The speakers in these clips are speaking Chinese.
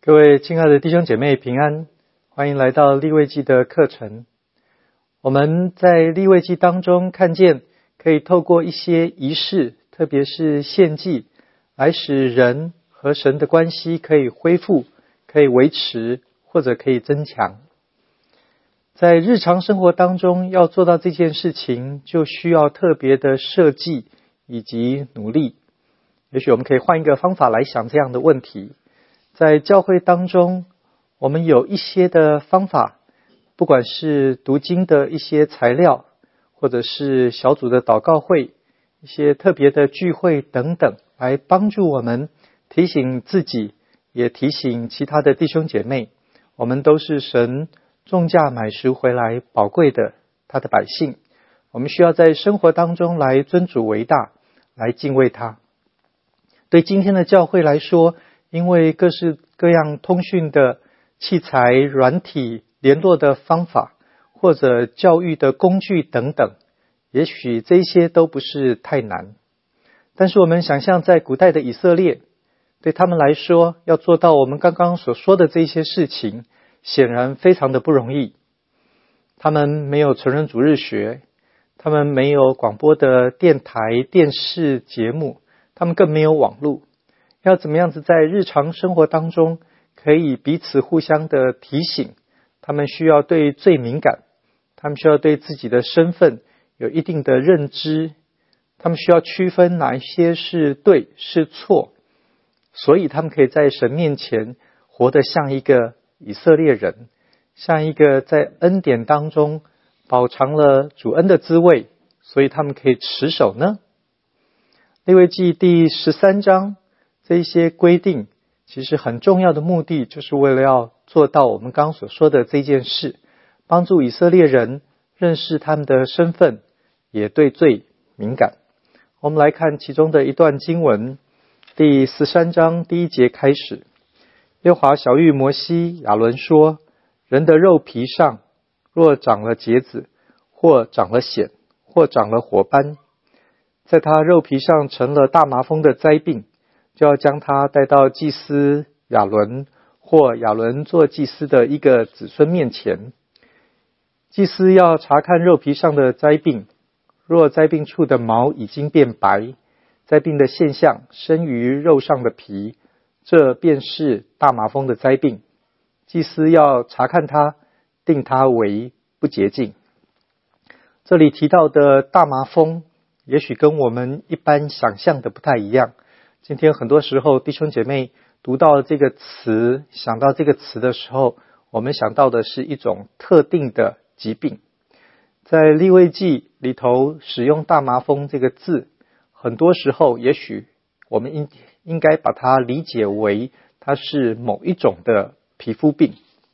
各位亲爱的弟兄姐妹平安，欢迎来到利未记的课程。我们在利未记当中看见可以透过一些仪式，特别是献祭，来使人和神的关系可以恢复，可以维持，或者可以增强。在日常生活当中要做到这件事情，就需要特别的设计以及努力。也许我们可以换一个方法来想这样的问题。在教会当中，我们有一些的方法，不管是读经的一些材料，或者是小组的祷告会，一些特别的聚会等等，来帮助我们提醒自己，也提醒其他的弟兄姐妹，我们都是神重价买赎回来宝贵的他的百姓，我们需要在生活当中来尊主为大，来敬畏他。对今天的教会来说，因为各式各样通讯的器材、软体、联络的方法，或者教育的工具等等，也许这些都不是太难。但是我们想象在古代的以色列，对他们来说，要做到我们刚刚所说的这些事情，显然非常的不容易。他们没有成人主日学，他们没有广播的电台、电视节目，他们更没有网络。要怎么样子在日常生活当中可以彼此互相的提醒，他们需要对罪敏感，他们需要对自己的身份有一定的认知，他们需要区分哪一些是对是错，所以他们可以在神面前活得像一个以色列人，像一个在恩典当中饱尝了主恩的滋味，所以他们可以持守呢。利未记第13章这一些规定其实很重要的目的，就是为了要做到我们刚刚所说的这件事，帮助以色列人认识他们的身份，也对罪敏感。我们来看其中的一段经文，第13章第1节开始。耶和华晓谕摩西、亚伦说，人的肉皮上若长了疖子，或长了癣，或长了火斑，在他肉皮上成了大麻风的灾病，就要将他带到祭司亚伦或亚伦做祭司的一个子孙面前。祭司要查看肉皮上的灾病，若灾病处的毛已经变白，灾病的现象生于肉上的皮，这便是大麻风的灾病。祭司要查看他，定他为不洁净。这里提到的大麻风，也许跟我们一般想象的不太一样。今天很多时候弟兄姐妹读到这个词，想到这个词的时候，我们想到的是一种特定的疾病。在利未记里头使用大麻风这个字，很多时候也许我们应该把它理解为它是某一种的皮肤病。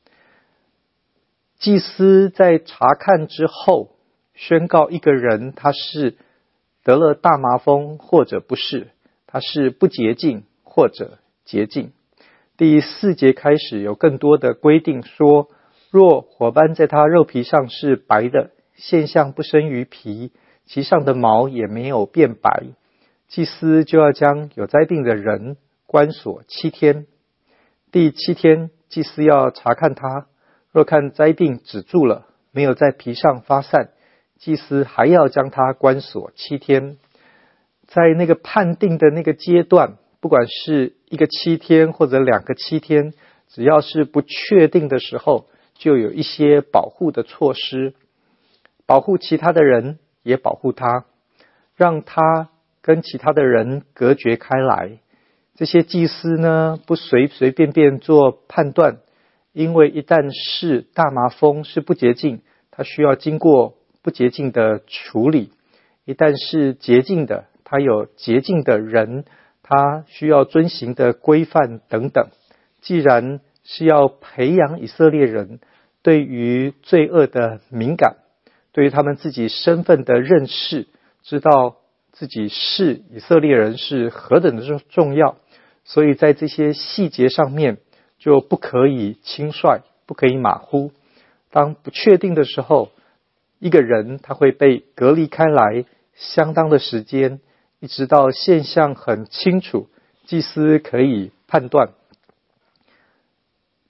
祭司在查看之后，宣告一个人他是得了大麻风或者不是，他是不洁净或者洁净。第4节开始有更多的规定说，若火斑在他肉皮上是白的，现象不生于皮，其上的毛也没有变白，祭司就要将有灾病的人关锁7天。第7天，祭司要查看他，若看灾病止住了，没有在皮上发散，祭司还要将他关锁7天。在那个判定的那个阶段，不管是一个7天或者2个7天，只要是不确定的时候，就有一些保护的措施，保护其他的人，也保护他，让他跟其他的人隔绝开来。这些祭司呢，不随随便便做判断，因为一旦是大麻风是不洁净，他需要经过不洁净的处理；一旦是洁净的，他有洁净的人，他需要遵行的规范等等。既然是要培养以色列人对于罪恶的敏感，对于他们自己身份的认识，知道自己是以色列人是何等的重要，所以在这些细节上面就不可以轻率，不可以马虎。当不确定的时候，一个人他会被隔离开来相当的时间，一直到现象很清楚，祭司可以判断。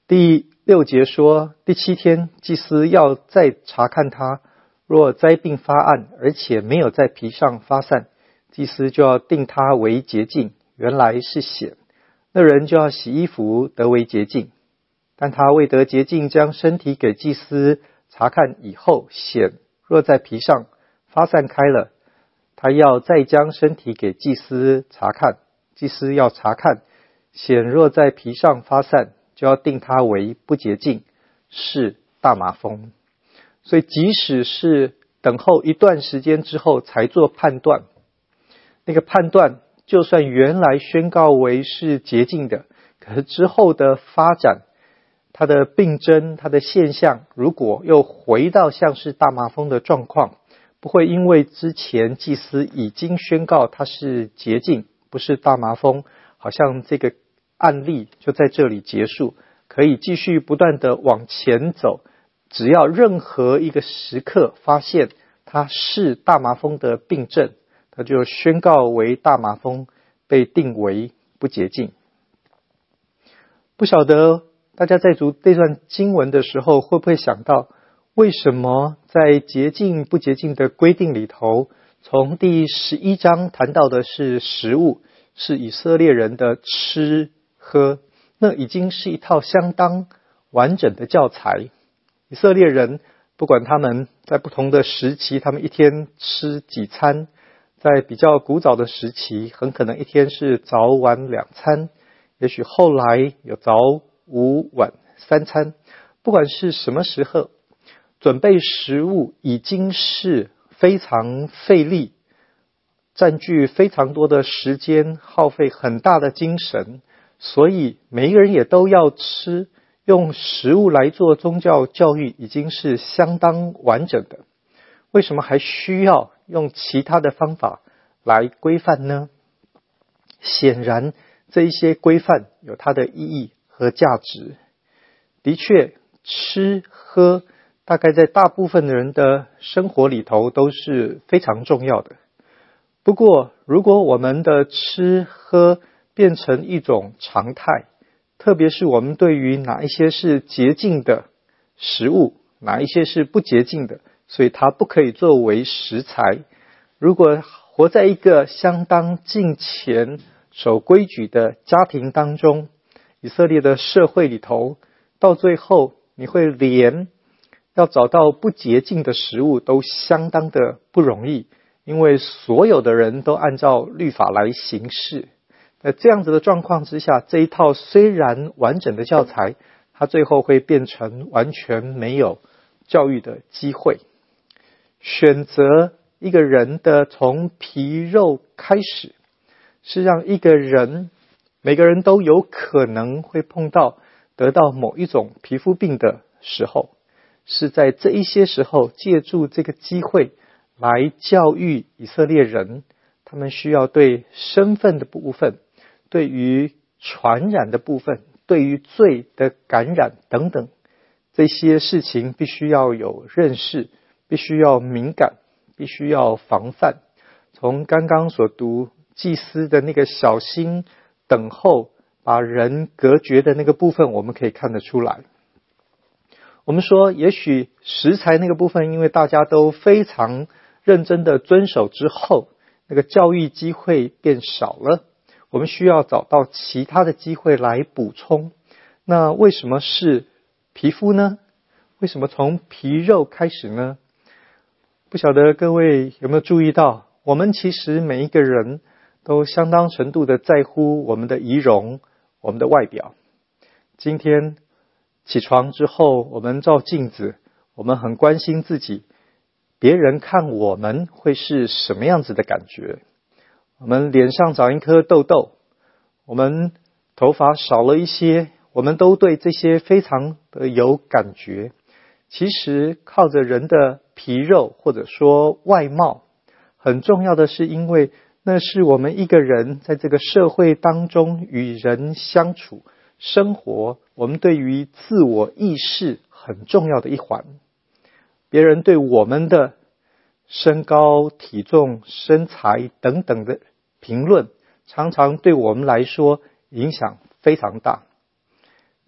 第6节说，第7天祭司要再查看他，若灾病发暗，而且没有在皮上发散，祭司就要定他为洁净，原来是癣，那人就要洗衣服得为洁净。但他未得洁净，将身体给祭司查看以后，癣若在皮上发散开了，他要再将身体给祭司查看，祭司要查看，癣若在皮上发散，就要定他为不洁净，是大麻风。所以即使是等候一段时间之后才做判断，那个判断就算原来宣告为是洁净的，可是之后的发展，它的病症，它的现象，如果又回到像是大麻风的状况，不会因为之前祭司已经宣告它是洁净，不是大麻风，好像这个案例就在这里结束，可以继续不断的往前走，只要任何一个时刻发现它是大麻风的病症，它就宣告为大麻风，被定为不洁净。不晓得大家在读这段经文的时候，会不会想到，为什么在洁净不洁净的规定里头，从第11章谈到的是食物，是以色列人的吃喝，那已经是一套相当完整的教材。以色列人不管他们在不同的时期，他们一天吃几餐，在比较古早的时期，很可能一天是早晚2餐，也许后来有早午晚3餐，不管是什么时候，准备食物已经是非常费力，占据非常多的时间，耗费很大的精神，所以每一个人也都要吃，用食物来做宗教教育已经是相当完整的，为什么还需要用其他的方法来规范呢？显然这一些规范有它的意义和价值。的确，吃喝大概在大部分的人的生活里头都是非常重要的。不过，如果我们的吃喝变成一种常态，特别是我们对于哪一些是洁净的食物，哪一些是不洁净的，所以它不可以作为食材。如果活在一个相当敬虔、守规矩的家庭当中，以色列的社会里头，到最后你会连要找到不洁净的食物都相当的不容易，因为所有的人都按照律法来行事。在这样子的状况之下，这一套虽然完整的教材，它最后会变成完全没有教育的机会。选择一个人的从皮肉开始，是让一个人，每个人都有可能会碰到得到某一种皮肤病的时候，是在这一些时候借助这个机会来教育以色列人，他们需要对身份的部分，对于传染的部分，对于罪的感染等等，这些事情必须要有认识，必须要敏感，必须要防范。从刚刚所读祭司的那个小心等候把人隔绝的那个部分，我们可以看得出来。我们说也许食材那个部分，因为大家都非常认真的遵守之后，那个教育机会变少了，我们需要找到其他的机会来补充。那为什么是皮肤呢？为什么从皮肉开始呢？不晓得各位有没有注意到，我们其实每一个人都相当程度的在乎我们的仪容，我们的外表。今天起床之后，我们照镜子，我们很关心自己，别人看我们会是什么样子的感觉。我们脸上长一颗痘痘，我们头发少了一些，我们都对这些非常的有感觉。其实靠着人的皮肉或者说外貌，很重要的是因为那是我们一个人在这个社会当中与人相处生活，我们对于自我意识很重要的一环。别人对我们的身高、体重、身材等等的评论，常常对我们来说影响非常大。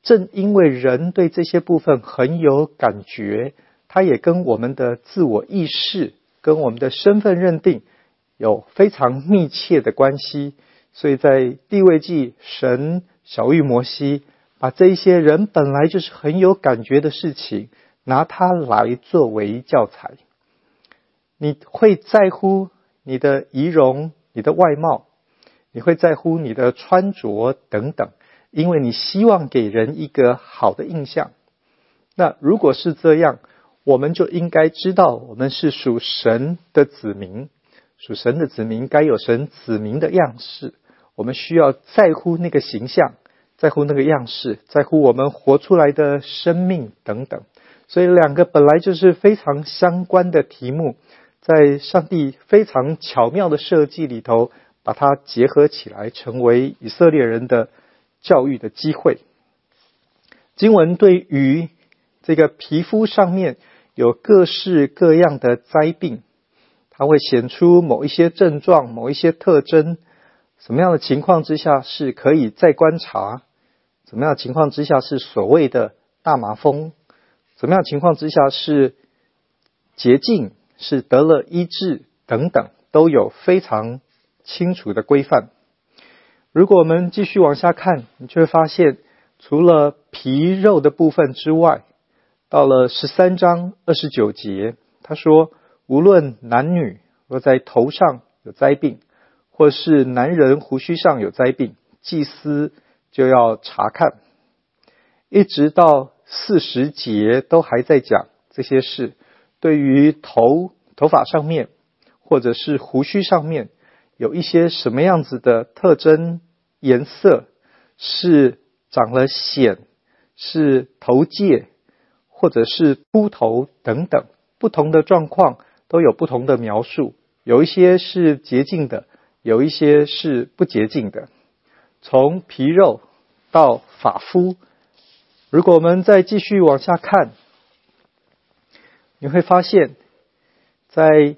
正因为人对这些部分很有感觉，它也跟我们的自我意识，跟我们的身份认定有非常密切的关系。所以在利未记，神晓谕摩西，把这一些人本来就是很有感觉的事情，拿它来作为教材。你会在乎你的仪容，你的外貌，你会在乎你的穿着等等，因为你希望给人一个好的印象。那如果是这样，我们就应该知道我们是属神的子民，属神的子民该有神子民的样式，我们需要在乎那个形象，在乎那个样式，在乎我们活出来的生命等等。所以两个本来就是非常相关的题目，在上帝非常巧妙的设计里头，把它结合起来，成为以色列人的教育的机会。经文对于这个皮肤上面有各式各样的灾病，它会显出某一些症状，某一些特征，什么样的情况之下是可以再观察，什么样的情况之下是所谓的大麻风，什么样的情况之下是洁净，是得了医治等等，都有非常清楚的规范。如果我们继续往下看，你就会发现，除了皮肉的部分之外，到了13章29节，他说，无论男女，若在头上有灾病，或是男人胡须上有灾病，祭司就要查看。一直到40节都还在讲这些事。对于头发上面，或者是胡须上面，有一些什么样子的特征、颜色，是长了癣，是头疥，或者是秃头等等，不同的状况都有不同的描述。有一些是洁净的，有一些是不洁净的。从皮肉到发肤，如果我们再继续往下看，你会发现在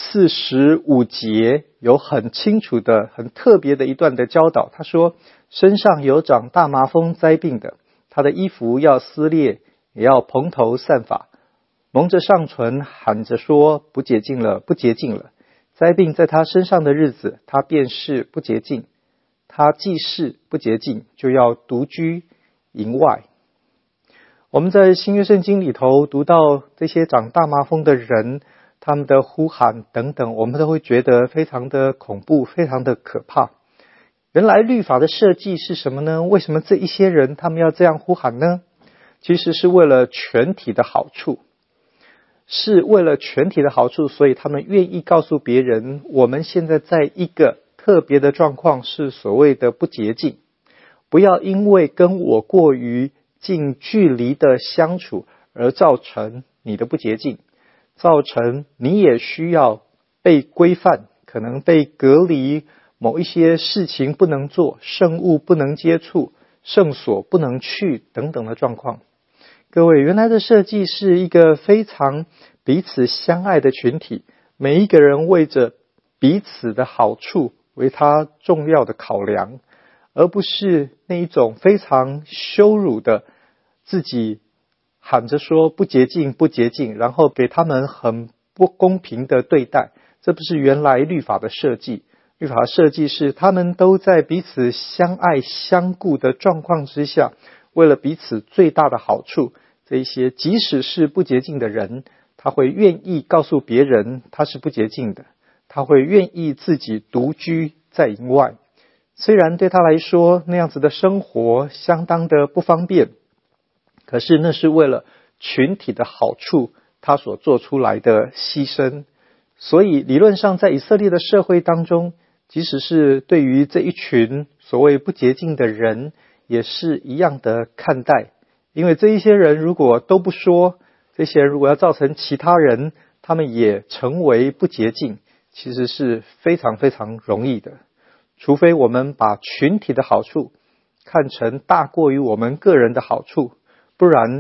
45节有很清楚的很特别的一段的教导。他说，身上有长大麻风灾病的，他的衣服要撕裂，也要蓬头散发，蒙着上唇，喊着说，不洁净了，不洁净了。灾病在他身上的日子，他便是不洁净。他既是不洁净，就要独居营外。我们在新约圣经里头读到这些长大麻风的人，他们的呼喊等等，我们都会觉得非常的恐怖，非常的可怕。原来律法的设计是什么呢？为什么这一些人他们要这样呼喊呢？其实是为了全体的好处，是为了全体的好处，所以他们愿意告诉别人，我们现在在一个特别的状况，是所谓的不洁净。不要因为跟我过于近距离的相处而造成你的不洁净，造成你也需要被规范，可能被隔离，某一些事情不能做，圣物不能接触，圣所不能去等等的状况。各位，原来的设计是一个非常彼此相爱的群体，每一个人为着彼此的好处为他重要的考量，而不是那一种非常羞辱的自己喊着说不洁净不洁净，然后给他们很不公平的对待。这不是原来律法的设计。律法的设计是他们都在彼此相爱相顾的状况之下，为了彼此最大的好处，这一些即使是不洁净的人，他会愿意告诉别人他是不洁净的，他会愿意自己独居在营外。虽然对他来说那样子的生活相当的不方便，可是那是为了群体的好处他所做出来的牺牲。所以理论上在以色列的社会当中，即使是对于这一群所谓不洁净的人，也是一样的看待。因为这一些人如果都不说，这些人如果要造成其他人他们也成为不洁净，其实是非常非常容易的。除非我们把群体的好处看成大过于我们个人的好处，不然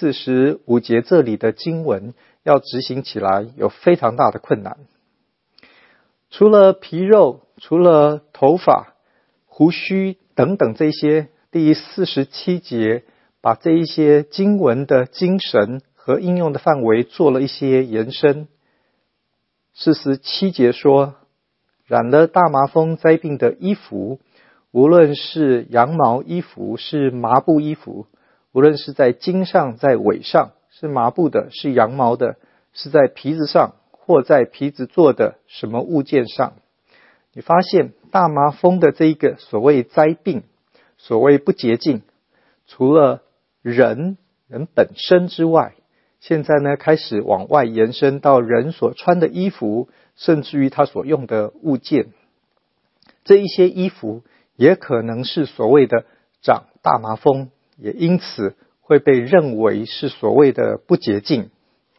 45节这里的经文要执行起来有非常大的困难。除了皮肉，除了头发、胡须等等这些，第47节把这一些经文的精神和应用的范围做了一些延伸。47节说，染了大麻风灾病的衣服，无论是羊毛衣服，是麻布衣服，无论是在茎上，在尾上，是麻布的，是羊毛的，是在皮子上，或在皮子做的什么物件上。你发现大麻风的这一个所谓灾病，所谓不洁净，除了人本身之外，现在呢开始往外延伸到人所穿的衣服，甚至于他所用的物件。这一些衣服也可能是所谓的长大麻风，也因此会被认为是所谓的不洁净。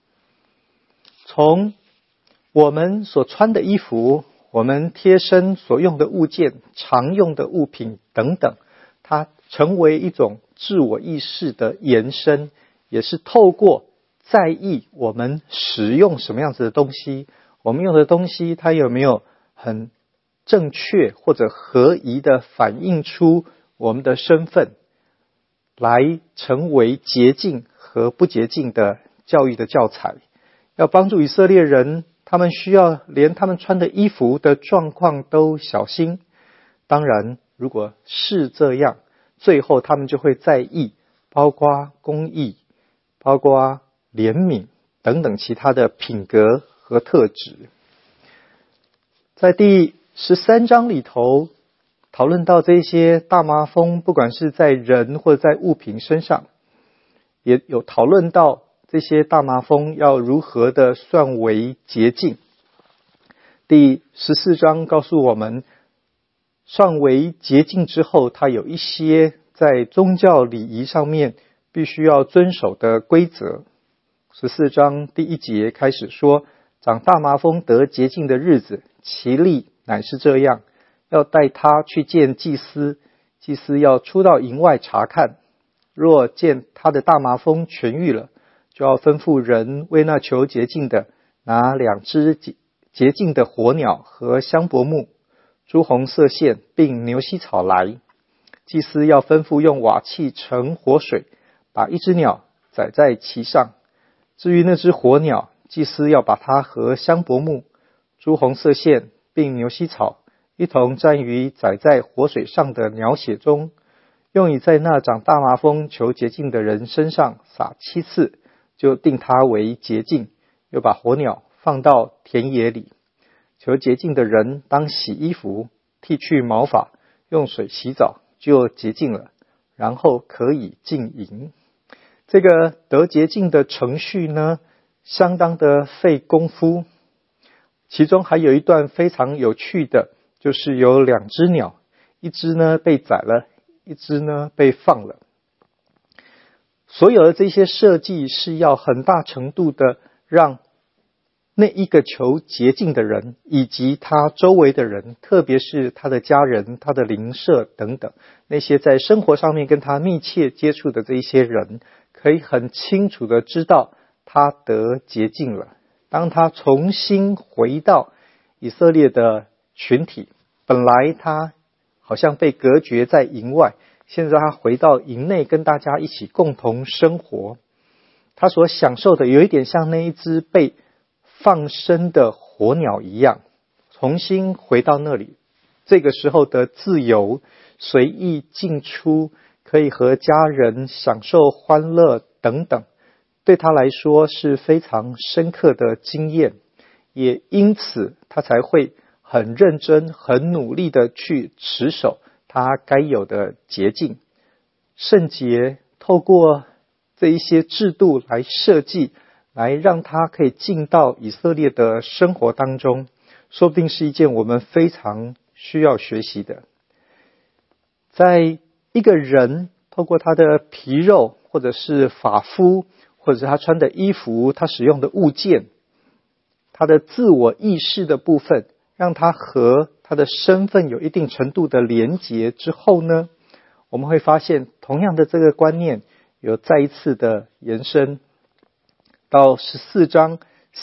从我们所穿的衣服，我们贴身所用的物件，常用的物品等等，它成为一种自我意识的延伸，也是透过在意我们使用什么样子的东西，我们用的东西它有没有很正确或者合宜的反映出我们的身份，来成为洁净和不洁净的教育的教材。要帮助以色列人，他们需要连他们穿的衣服的状况都小心。当然，如果是这样，最后他们就会在意，包括公义，包括怜悯等等其他的品格和特质。在第13章里头讨论到这些大麻风，不管是在人或者在物品身上，也有讨论到这些大麻风要如何的算为洁净。第14章告诉我们，算为洁净之后，它有一些在宗教礼仪上面必须要遵守的规则。14章第1节开始说，长大麻风得洁净的日子，其例乃是这样，要带他去见祭司，祭司要出到营外查看，若见他的大麻风痊愈了，就要吩咐人为那求洁净的拿2只洁净的火鸟和香柏木、朱红色线并牛膝草来。祭司要吩咐用瓦器盛活水，把一只鸟宰在其上。至于那只火鸟，祭司要把它和香柏木、朱红色线并牛膝草一同蘸于宰在活水上的鸟血中，用以在那长大麻风求洁净的人身上撒7次，就定他为洁净。又把火鸟放到田野里。求洁净的人当洗衣服，剃去毛发，用水洗澡，就洁净了，然后可以进营。这个得洁净的程序呢，相当的费功夫。其中还有一段非常有趣的，就是有2只鸟，一只呢被宰了，一只呢被放了。所有的这些设计是要很大程度的让那一个求洁净的人以及他周围的人，特别是他的家人、他的邻舍等等，那些在生活上面跟他密切接触的这一些人，可以很清楚的知道他得洁净了。当他重新回到以色列的群体，本来他好像被隔绝在营外，现在他回到营内跟大家一起共同生活，他所享受的有一点像那一只被放生的火鸟一样，重新回到那里，这个时候的自由，随意进出，可以和家人享受欢乐等等，对他来说是非常深刻的经验，也因此他才会很认真、很努力的去持守他该有的洁净。圣洁透过这一些制度来设计，来让他可以进到以色列的生活当中，说不定是一件我们非常需要学习的。在一个人透过他的皮肉，或者是发肤，或者是他穿的衣服，他使用的物件，他的自我意识的部分，让他和他的身份有一定程度的连结之后呢，我们会发现同样的这个观念有再一次的延伸到14章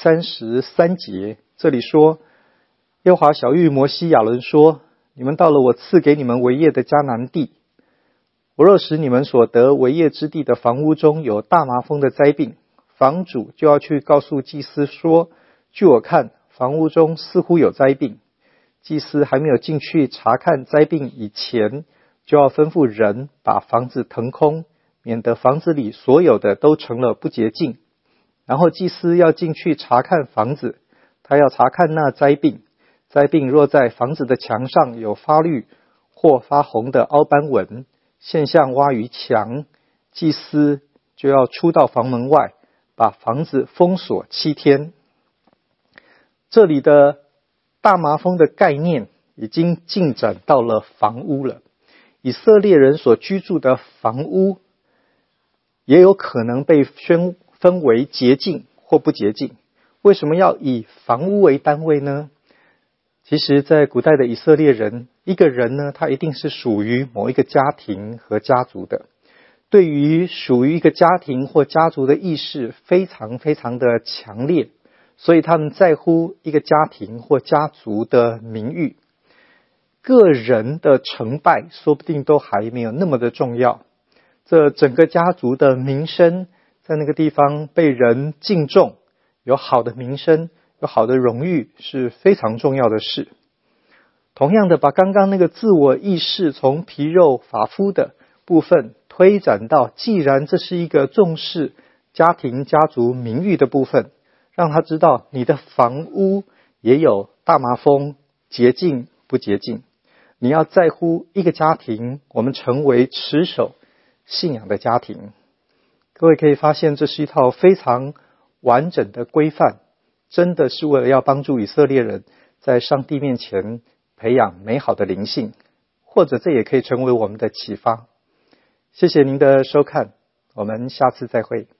33节，这里说，耶和华晓谕摩西亚伦说，你们到了我赐给你们为业的迦南地， 我若使你们所得为业之地的房屋中有大麻风的灾病，房主就要去告诉祭司说，据我看，房屋中似乎有灾病。祭司还没有进去查看灾病以前，就要吩咐人把房子腾空，免得房子里所有的都成了不洁净。然后祭司要进去查看房子，他要查看那灾病。灾病若在房子的墙上有发绿或发红的凹斑纹，现象挖于墙，祭司就要出到房门外，把房子封锁7天。这里的大麻风的概念已经进展到了房屋了。以色列人所居住的房屋也有可能被分为洁净或不洁净。为什么要以房屋为单位呢？其实在古代的以色列人，一个人呢，他一定是属于某一个家庭和家族的。对于属于一个家庭或家族的意识非常非常的强烈，所以他们在乎一个家庭或家族的名誉。个人的成败说不定都还没有那么的重要，这整个家族的名声在那个地方被人敬重，有好的名声，有好的荣誉是非常重要的事。同样的，把刚刚那个自我意识从皮肉发肤的部分推展到，既然这是一个重视家庭家族名誉的部分，让他知道你的房屋也有大麻风，洁净不洁净。你要在乎一个家庭，我们成为持守信仰的家庭。各位可以发现，这是一套非常完整的规范，真的是为了要帮助以色列人在上帝面前培养美好的灵性，或者这也可以成为我们的启发。谢谢您的收看，我们下次再会。